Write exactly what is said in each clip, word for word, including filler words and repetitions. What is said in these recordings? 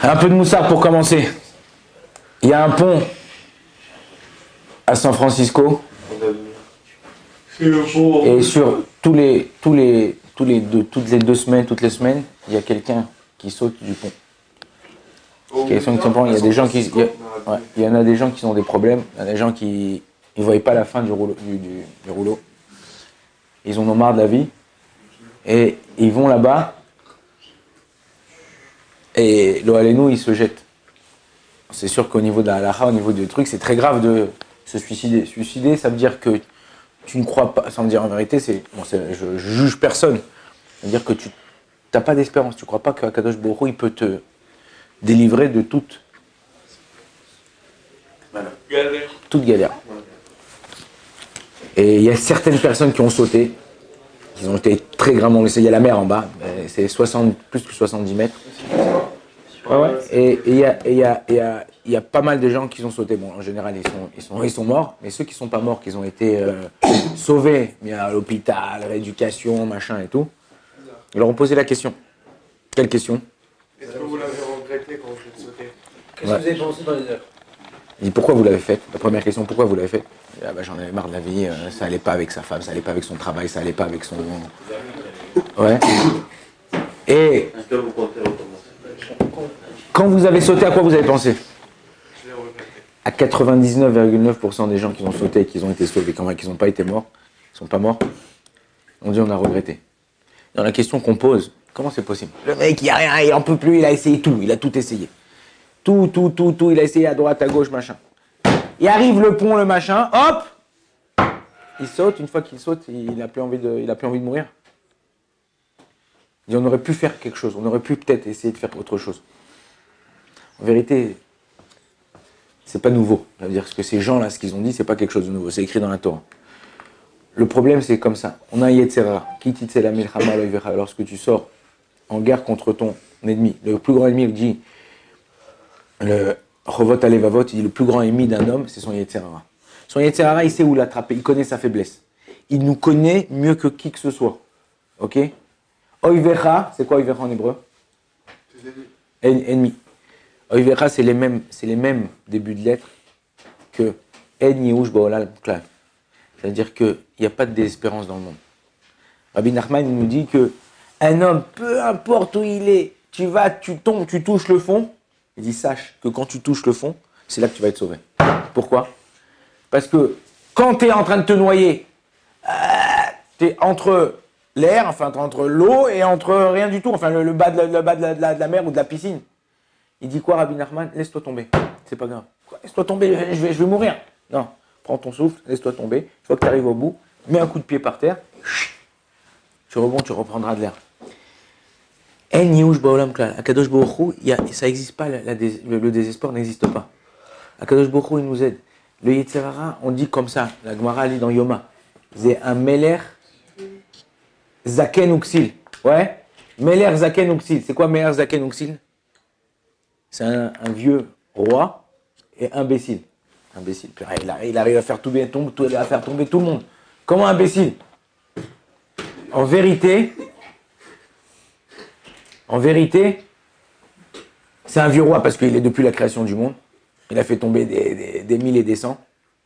Un peu de moussard pour commencer. Il y a un pont à San Francisco. Et sur tous les, tous les, tous les deux, toutes les deux semaines, toutes les semaines, il y a quelqu'un qui saute du pont. Il y a des gens qui, il y, a, ouais, il y en a des gens qui ont des problèmes, il y en a des gens qui ne voient pas la fin du rouleau, du, du, du rouleau. Ils en ont marre de la vie et ils vont là-bas et l'Ohalénou, ils se jettent. C'est sûr qu'au niveau de la halakha, au niveau du truc, c'est très grave de se suicider. Suicider, ça veut dire que tu ne crois pas, sans me dire en vérité, c'est, bon, c'est, je, je juge personne. Ça veut dire que tu n'as pas d'espérance, tu ne crois pas qu'Akadosh Baruch Hu, il peut te délivrer de toute galère. Toute galère. Et il y a certaines personnes qui ont sauté, qui ont été très gravement blessées. Il y a la mer en bas, c'est soixante, plus que soixante-dix mètres. Ouais, ouais. Et il y a, y, a, y, a, y a pas mal de gens qui ont sauté. Bon, en général, ils sont, ils sont, ils sont morts, mais ceux qui ne sont pas morts, qui ont été euh, sauvés, il y a à l'hôpital, rééducation, machin et tout, ils leur ont posé la question. Quelle question? Est-ce que vous l'avez regretté quand vous êtes sauté? Qu'est-ce ouais. que vous avez pensé dans les heures? Il dit pourquoi vous l'avez fait? La première question, pourquoi vous l'avez fait? Ah bah, j'en avais marre de la vie, euh, ça allait pas avec sa femme, ça allait pas avec son travail, ça allait pas avec son... Ouais. Et quand vous avez sauté, à quoi vous avez pensé? À quatre-vingt-dix-neuf virgule neuf pour cent des gens qui ont sauté et qui ont été sauvés, quand ils n'ont pas été morts, ils ne sont pas morts, on dit on a regretté. Dans la question qu'on pose, comment c'est possible? Le mec, il a rien, il en peut plus, il a essayé tout, il a tout essayé. Tout, tout, tout, tout, il a essayé à droite, à gauche, machin. Il arrive le pont, le machin, hop, il saute, une fois qu'il saute, il n'a plus envie de, il a plus envie de mourir. Il dit, on aurait pu faire quelque chose, on aurait pu peut-être essayer de faire autre chose. En vérité, c'est pas nouveau. Ça veut dire que ces gens-là, ce qu'ils ont dit, c'est pas quelque chose de nouveau, c'est écrit dans la Torah. Le problème, c'est comme ça. On a un Yetzera, lorsque tu sors en guerre contre ton ennemi, le plus grand ennemi, il dit, le Chovot Alevavot, il dit le plus grand ennemi d'un homme, c'est son Yetzera. Son Yetzera, il sait où l'attraper, il connaît sa faiblesse. Il nous connaît mieux que qui que ce soit. Ok? Oivecha, c'est quoi Oivecha en hébreu? Ennemi. Oivecha, c'est les mêmes, c'est les mêmes débuts de lettres que En Yehush Ba'olam Klal. C'est-à-dire qu'il n'y a pas de désespérance dans le monde. Rabbi Nachman nous dit que un homme, peu importe où il est, tu vas, tu tombes, tu touches le fond. Il dit, sache que quand tu touches le fond, c'est là que tu vas être sauvé. Pourquoi? Parce que quand tu es en train de te noyer, euh, tu es entre l'air, enfin entre l'eau et entre rien du tout, enfin le, le bas, de la, le bas de, la, de, la, de la mer ou de la piscine. Il dit quoi, Rabbi Nachman? Laisse-toi tomber. C'est pas grave. Laisse-toi tomber, je vais, je vais mourir. Non, prends ton souffle, laisse-toi tomber. Une fois que tu arrives au bout, mets un coup de pied par terre. Tu rebonds, tu reprendras de l'air. En Yehush Ba'olam Klal. Akadosh Baruch Hu, ça n'existe pas, la, la, le, le désespoir n'existe pas. Akadosh Baruch Hu, il nous aide. Le Yetzirara, on dit comme ça, la Gemara lit dans Yoma. C'est un Meler Zaken Uxil. Ouais? Meler Zaken Uxil. C'est quoi Meler Zaken Uxil? C'est un, un vieux roi et imbécile. Imbécile. Il arrive, il arrive à, faire tomber, tombe, tout, à faire tomber tout le monde. Comment imbécile? En vérité, en vérité, c'est un vieux roi parce qu'il est depuis la création du monde. Il a fait tomber des, des, des mille et des cents.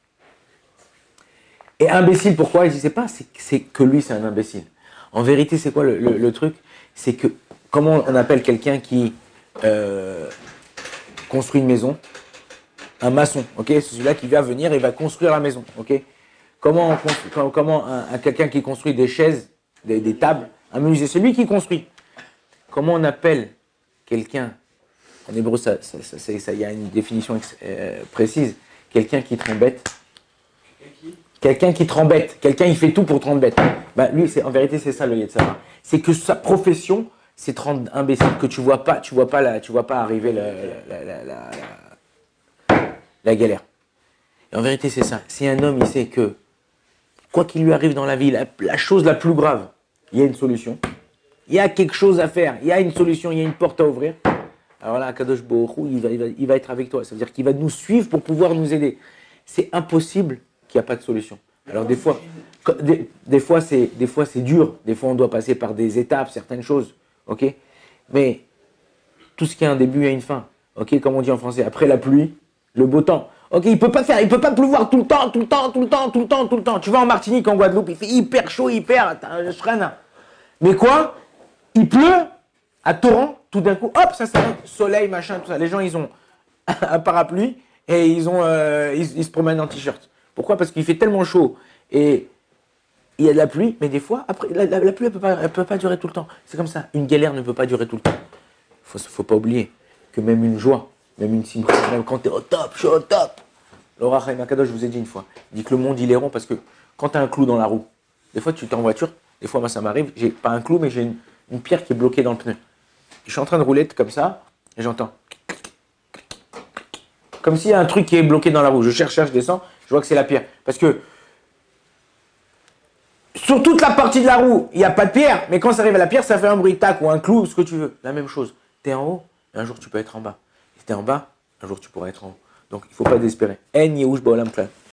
Et imbécile, pourquoi? Je ne sais pas, c'est que lui, c'est un imbécile. En vérité, c'est quoi le, le, le truc? C'est que, comment on appelle quelqu'un qui euh, construit une maison? Un maçon, ok? C'est celui-là qui va venir et va construire la maison, ok? Comment, on, comment un, un, quelqu'un qui construit des chaises, des, des tables, un menuisier, c'est lui qui construit. Comment on appelle quelqu'un, en hébreu, ça, ça, ça, ça, ça, y a une définition euh, précise, quelqu'un qui te embête. Quelqu'un qui te embête, quelqu'un il fait tout pour te rendre bête. Ben, lui, en vérité, c'est ça le Yetzirah. C'est que sa profession, c'est te rendre imbécile, que tu vois pas, tu vois pas, la, tu vois pas arriver la, la, la, la, la, la galère. Et en vérité, c'est ça. Si un homme, il sait que, quoi qu'il lui arrive dans la vie, la, la chose la plus grave, il y a une solution. Il y a quelque chose à faire, il y a une solution, il y a une porte à ouvrir. Alors là, Akadosh Baruch Hu, il va, il, va, il va être avec toi. Ça veut dire qu'il va nous suivre pour pouvoir nous aider. C'est impossible qu'il n'y a pas de solution. Alors des fois, des, des fois c'est des fois c'est dur, des fois on doit passer par des étapes, certaines choses, ok? Mais tout ce qui a un début a une fin. Ok, comme on dit en français, après la pluie, le beau temps. Ok, il peut pas faire, il peut pas pleuvoir tout le temps, tout le temps, tout le temps, tout le temps, tout le temps. Tu vas en Martinique, en Guadeloupe, il fait hyper chaud, hyper, je sereine. Mais quoi? Il pleut à torrent, tout d'un coup, hop, ça s'arrête, soleil, machin, tout ça. Les gens, ils ont un parapluie et ils ont, euh, ils, ils se promènent en t-shirt. Pourquoi? Parce qu'il fait tellement chaud et il y a de la pluie, mais des fois, après, la, la, la pluie, elle peut pas, elle peut pas durer tout le temps. C'est comme ça. Une galère ne peut pas durer tout le temps. Faut, faut pas oublier que même une joie, même une simple, même quand tu es au top, je suis au top. Laura Raimakadosh, je vous ai dit une fois, il dit que le monde il est rond parce que quand tu as un clou dans la roue, des fois tu es en voiture, des fois moi ça m'arrive, j'ai pas un clou mais j'ai une, une pierre qui est bloquée dans le pneu. Je suis en train de rouler comme ça et j'entends. Comme s'il y a un truc qui est bloqué dans la roue. Je cherche, cherche, je descends, je vois que c'est la pierre. Parce que sur toute la partie de la roue, il n'y a pas de pierre, mais quand ça arrive à la pierre, ça fait un bruit, tac, ou un clou, ce que tu veux. La même chose. Tu es en haut, un jour tu peux être en bas. Si tu es en bas, un jour tu pourras être en haut. Donc il ne faut pas désespérer. En Yehush Baolam Klal.